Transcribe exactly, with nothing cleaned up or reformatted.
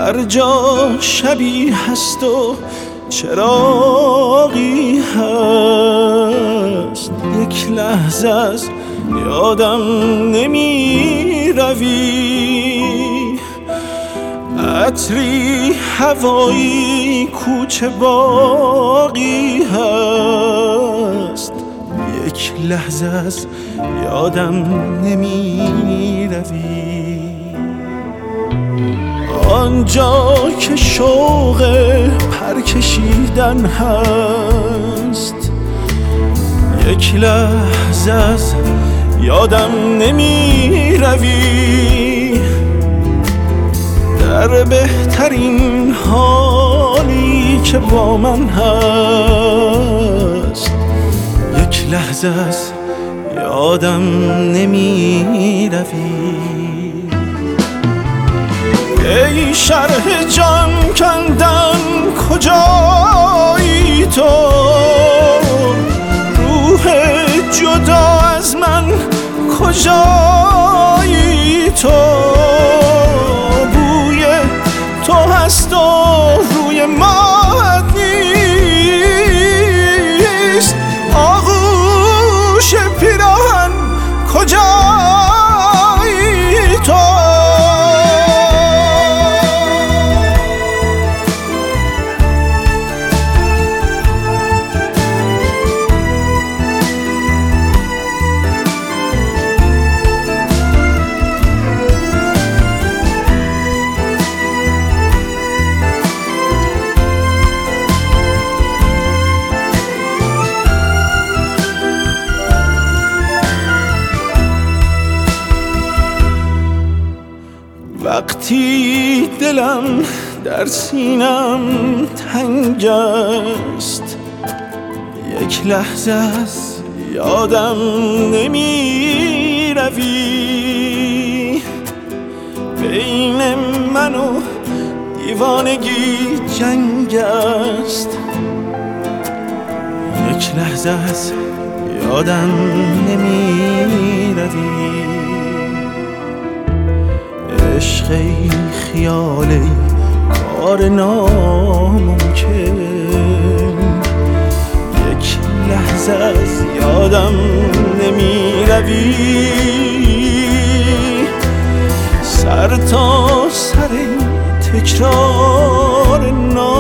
هر جا شبی هست و چراغی هست، یک لحظه از یادم نمی روی. عطری هوایی کوچه باقی هست، یک لحظه از یادم نمی روی. آنجا که شوق پر کشیدن هست، یک لحظه از یادم نمی روی. در بهترین حالی که با من هست، یک لحظه از یادم نمی روی. ای شرح جان کندن کجایی تو، روح جدا از من کجایی تو. بوی تو هست و روی ماهت نیست، آغوش پیراهن کجایی تو. وقتی دلم در سینم تنگ است، یک لحظه از یادم نمی روی. بین من و دیوانگی جنگ است، یک لحظه از یادم نمی روی. عشق ای خیال ای کار ناممکن، یک لحظه از یادم نمی روی. سر تا سر تکرار نام